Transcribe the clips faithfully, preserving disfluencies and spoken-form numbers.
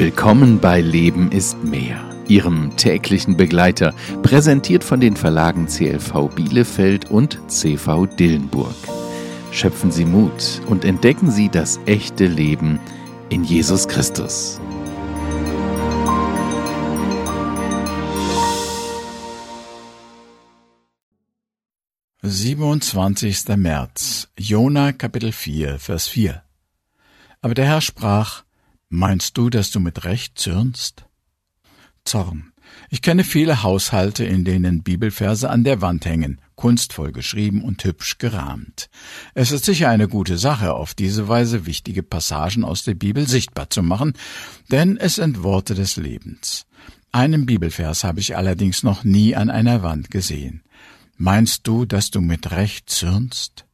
Willkommen bei Leben ist mehr, Ihrem täglichen Begleiter, präsentiert von den Verlagen C L V Bielefeld und C V Dillenburg. Schöpfen Sie Mut und entdecken Sie das echte Leben in Jesus Christus. siebenundzwanzigster März, Jona Kapitel vier, Vers vier. Aber der Herr sprach: Meinst du, dass du mit Recht zürnst? Zorn. Ich kenne viele Haushalte, in denen Bibelverse an der Wand hängen, kunstvoll geschrieben und hübsch gerahmt. Es ist sicher eine gute Sache, auf diese Weise wichtige Passagen aus der Bibel sichtbar zu machen, denn es sind Worte des Lebens. Einen Bibelvers habe ich allerdings noch nie an einer Wand gesehen. Meinst du, dass du mit Recht zürnst?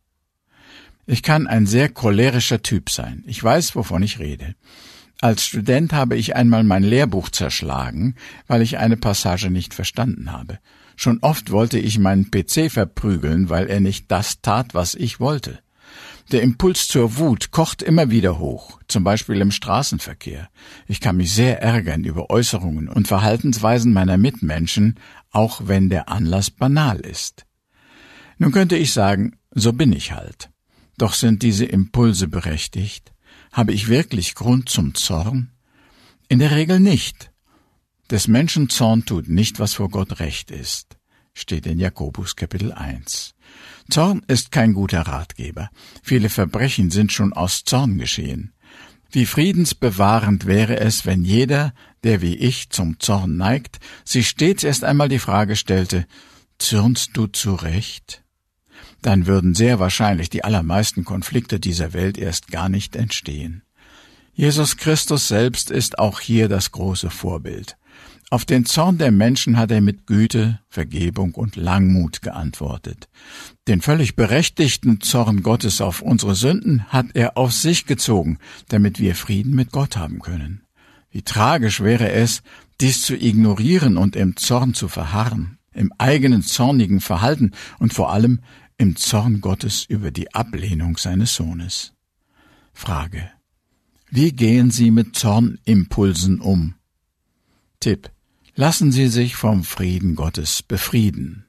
Ich kann ein sehr cholerischer Typ sein. Ich weiß, wovon ich rede. Als Student habe ich einmal mein Lehrbuch zerschlagen, weil ich eine Passage nicht verstanden habe. Schon oft wollte ich meinen P C verprügeln, weil er nicht das tat, was ich wollte. Der Impuls zur Wut kocht immer wieder hoch, zum Beispiel im Straßenverkehr. Ich kann mich sehr ärgern über Äußerungen und Verhaltensweisen meiner Mitmenschen, auch wenn der Anlass banal ist. Nun könnte ich sagen, so bin ich halt. Doch sind diese Impulse berechtigt? Habe ich wirklich Grund zum Zorn? In der Regel nicht. Des Menschen Zorn tut nicht, was vor Gott recht ist, steht in Jakobus Kapitel eins. Zorn ist kein guter Ratgeber. Viele Verbrechen sind schon aus Zorn geschehen. Wie friedensbewahrend wäre es, wenn jeder, der wie ich zum Zorn neigt, sich stets erst einmal die Frage stellte: Zürnst du zu Recht? Dann würden sehr wahrscheinlich die allermeisten Konflikte dieser Welt erst gar nicht entstehen. Jesus Christus selbst ist auch hier das große Vorbild. Auf den Zorn der Menschen hat er mit Güte, Vergebung und Langmut geantwortet. Den völlig berechtigten Zorn Gottes auf unsere Sünden hat er auf sich gezogen, damit wir Frieden mit Gott haben können. Wie tragisch wäre es, dies zu ignorieren und im Zorn zu verharren, im eigenen zornigen Verhalten und vor allem im Zorn Gottes über die Ablehnung seines Sohnes. Frage: Wie gehen Sie mit Zornimpulsen um? Tipp: Lassen Sie sich vom Frieden Gottes befrieden.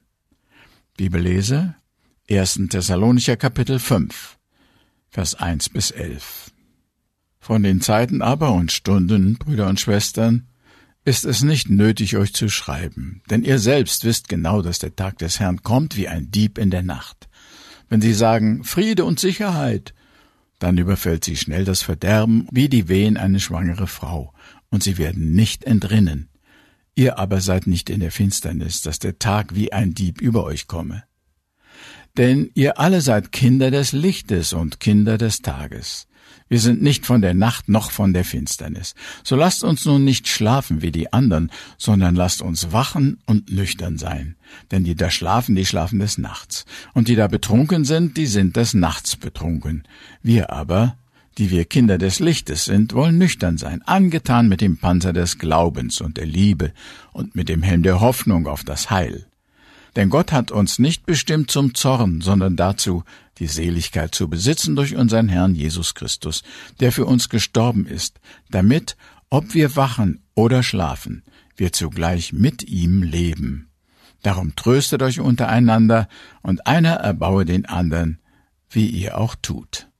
Bibellese: erster Thessalonicher Kapitel fünf, Vers eins bis elf. Von den Zeiten aber und Stunden, Brüder und Schwestern, ist es nicht nötig, euch zu schreiben, denn ihr selbst wisst genau, dass der Tag des Herrn kommt wie ein Dieb in der Nacht. Wenn sie sagen, Friede und Sicherheit, dann überfällt sie schnell das Verderben wie die Wehen eine schwangere Frau, und sie werden nicht entrinnen. Ihr aber seid nicht in der Finsternis, dass der Tag wie ein Dieb über euch komme. Denn ihr alle seid Kinder des Lichtes und Kinder des Tages. Wir sind nicht von der Nacht noch von der Finsternis. So lasst uns nun nicht schlafen wie die anderen, sondern lasst uns wachen und nüchtern sein. Denn die da schlafen, die schlafen des Nachts. Und die da betrunken sind, die sind des Nachts betrunken. Wir aber, die wir Kinder des Lichtes sind, wollen nüchtern sein, angetan mit dem Panzer des Glaubens und der Liebe und mit dem Helm der Hoffnung auf das Heil. Denn Gott hat uns nicht bestimmt zum Zorn, sondern dazu, die Seligkeit zu besitzen durch unseren Herrn Jesus Christus, der für uns gestorben ist, damit, ob wir wachen oder schlafen, wir zugleich mit ihm leben. Darum tröstet euch untereinander, und einer erbaue den anderen, wie ihr auch tut.